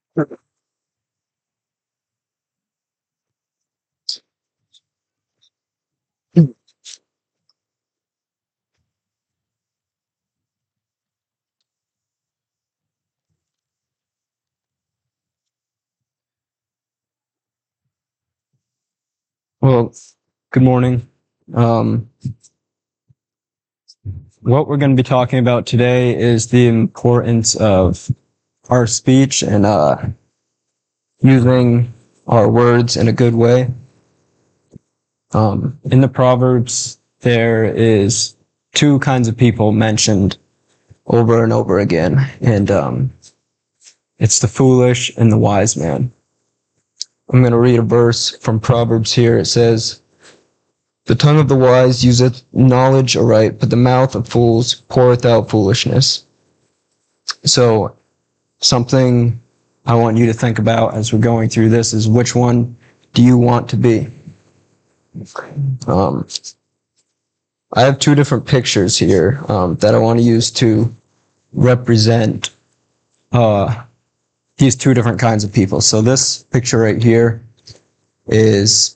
Well, good morning. Um, what we're going to be talking about today is the importance of our speech and using our words in a good way. In the Proverbs, there is two kinds of people mentioned over and over again, and it's the foolish and the wise man. I'm going to read a verse from Proverbs here. It says, "The tongue of the wise useth knowledge aright, but the mouth of fools poureth out foolishness." So something I want you to think about as we're going through this is, which one do you want to be? Um, I have two different pictures here that I want to use to represent these two different kinds of people. So this picture right here is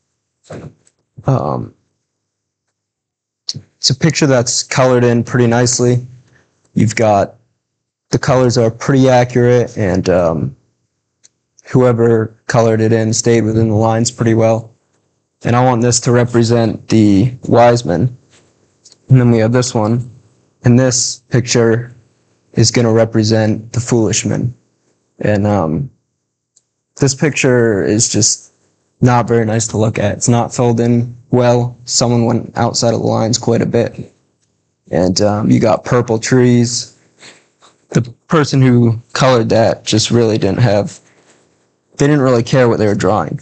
it's a picture that's colored in pretty nicely. You've got the colors are pretty accurate, and whoever colored it in stayed within the lines pretty well. And I want this to represent the wise men. And then we have this one. And this picture is going to represent the foolish men. And this picture is just not very nice to look at. It's not filled in well. Someone went outside of the lines quite a bit. And you got purple trees. The person who colored that just really they didn't really care what they were drawing.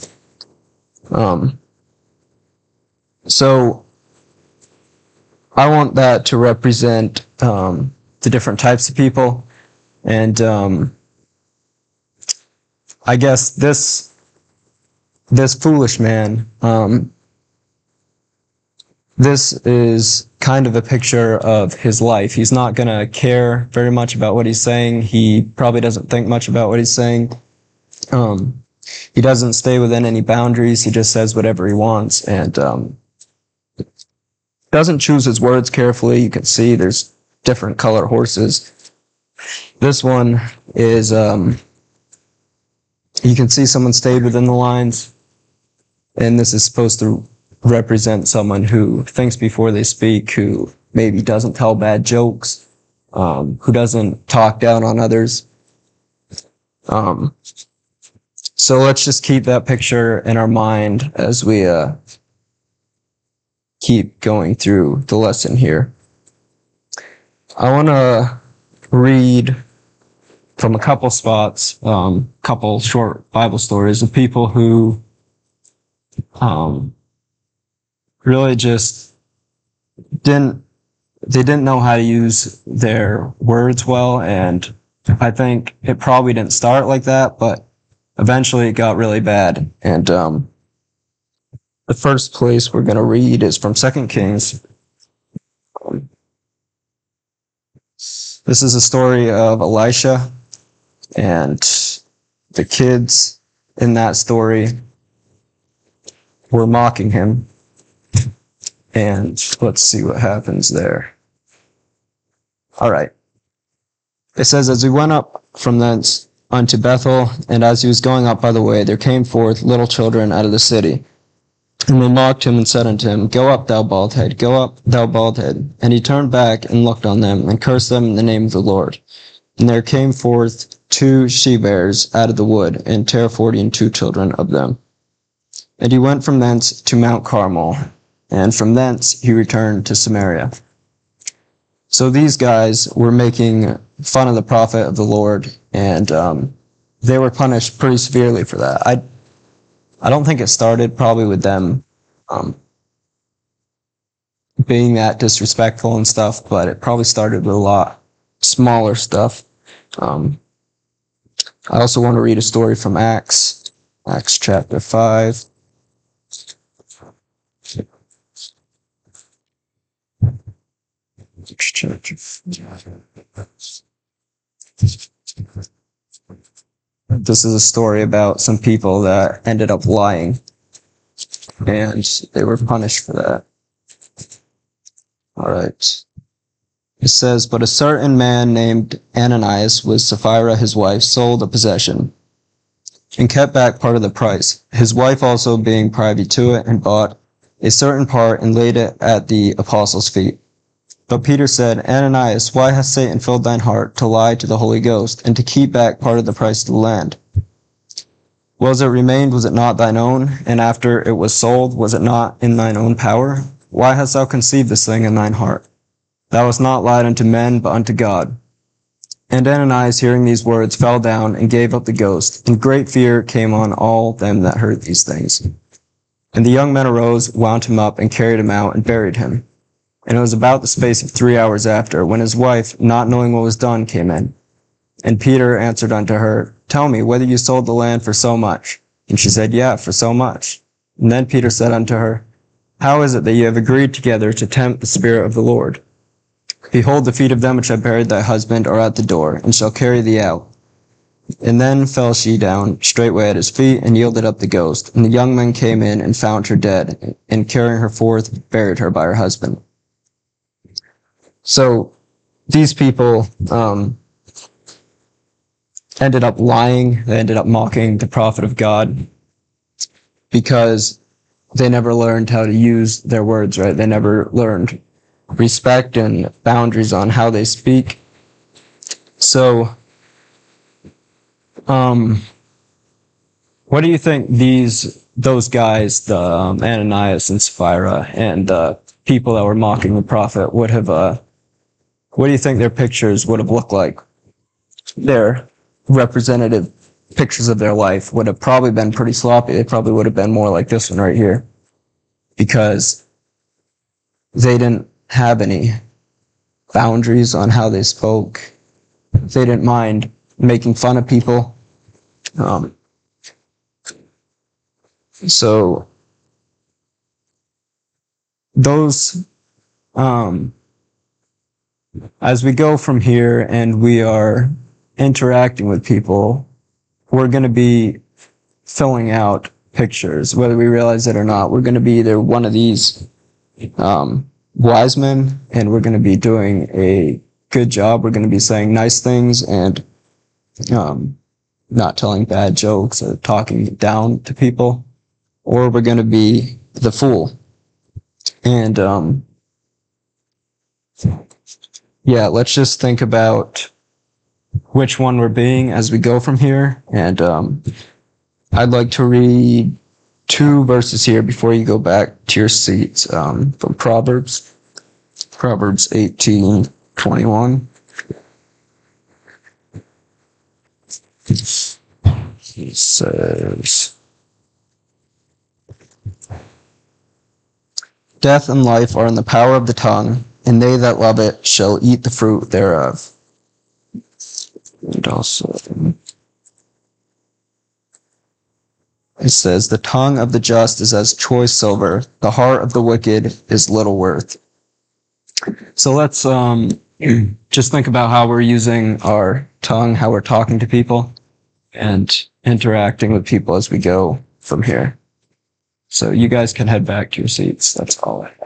So I want that to represent the different types of people. And I guess this foolish man, this is kind of a picture of his life. He's not going to care very much about what he's saying. He probably doesn't think much about what he's saying. He doesn't stay within any boundaries. He just says whatever he wants, and doesn't choose his words carefully. You can see there's different color horses. This one is, you can see someone stayed within the lines, and this is supposed to represent someone who thinks before they speak, who maybe doesn't tell bad jokes, who doesn't talk down on others. So let's just keep that picture in our mind as we keep going through the lesson here. I want to read from a couple spots, couple short Bible stories of people who really just didn't know how to use their words well, and I think it probably didn't start like that, but eventually it got really bad. And the first place we're going to read is from 2 Kings. This is a story of Elisha, and the kids in that story were mocking him. And let's see what happens there. All right. It says, "As we went up from thence unto Bethel, and as he was going up by the way, there came forth little children out of the city. And they mocked him and said unto him, Go up, thou bald head, go up, thou bald head. And he turned back and looked on them, and cursed them in the name of the Lord. And there came forth 2 she-bears out of the wood, and bare 42 children of them. And he went from thence to Mount Carmel, and from thence he returned to Samaria." So these guys were making fun of the prophet of the Lord, and they were punished pretty severely for that. I don't think it started probably with them being that disrespectful and stuff, but it probably started with a lot smaller stuff. I also want to read a story from Acts chapter 5. This is a story about some people that ended up lying, and they were punished for that. All right. It says, but a certain man named Ananias with Sapphira, his wife, sold a possession and kept back part of the price. His wife also being privy to it and bought a certain part and laid it at the apostles' feet. But Peter said, Ananias, why hath Satan filled thine heart to lie to the Holy Ghost and to keep back part of the price of the land? Well, as it remained, was it not thine own? And after it was sold, was it not in thine own power? Why hast thou conceived this thing in thine heart? Thou hast not lied unto men, but unto God. And Ananias, hearing these words, fell down and gave up the ghost, and great fear came on all them that heard these things. And the young men arose, wound him up, and carried him out, and buried him. And it was about the space of 3 hours after, when his wife, not knowing what was done, came in. And Peter answered unto her, Tell me, whether you sold the land for so much? And she said, Yeah, for so much. And then Peter said unto her, How is it that ye have agreed together to tempt the Spirit of the Lord? Behold, the feet of them which have buried thy husband are at the door, and shall carry thee out. And then fell she down straightway at his feet, and yielded up the ghost. And the young men came in, and found her dead, and carrying her forth, buried her by her husband. So, these people ended up lying. They ended up mocking the prophet of God because they never learned how to use their words, right? They never learned respect and boundaries on how they speak. So, what do you think those guys, the Ananias and Sapphira, and the people that were mocking the prophet would have, what do you think their pictures would have looked like? Their representative pictures of their life would have probably been pretty sloppy. They probably would have been more like this one right here, because they didn't have any boundaries on how they spoke. They didn't mind making fun of people. So those, as we go from here and we are interacting with people, we're going to be filling out pictures, whether we realize it or not. We're going to be either one of these wise men, and we're going to be doing a good job. We're going to be saying nice things and not telling bad jokes or talking down to people, or we're going to be the fool. And yeah, let's just think about which one we're being as we go from here. And I'd like to read 2 verses here before you go back to your seats, from Proverbs 18:21. He says, Death and life are in the power of the tongue, and they that love it shall eat the fruit thereof. And also, it says, the tongue of the just is as choice silver, the heart of the wicked is little worth. So let's just think about how we're using our tongue, how we're talking to people, and interacting with people as we go from here. So you guys can head back to your seats. That's all I have.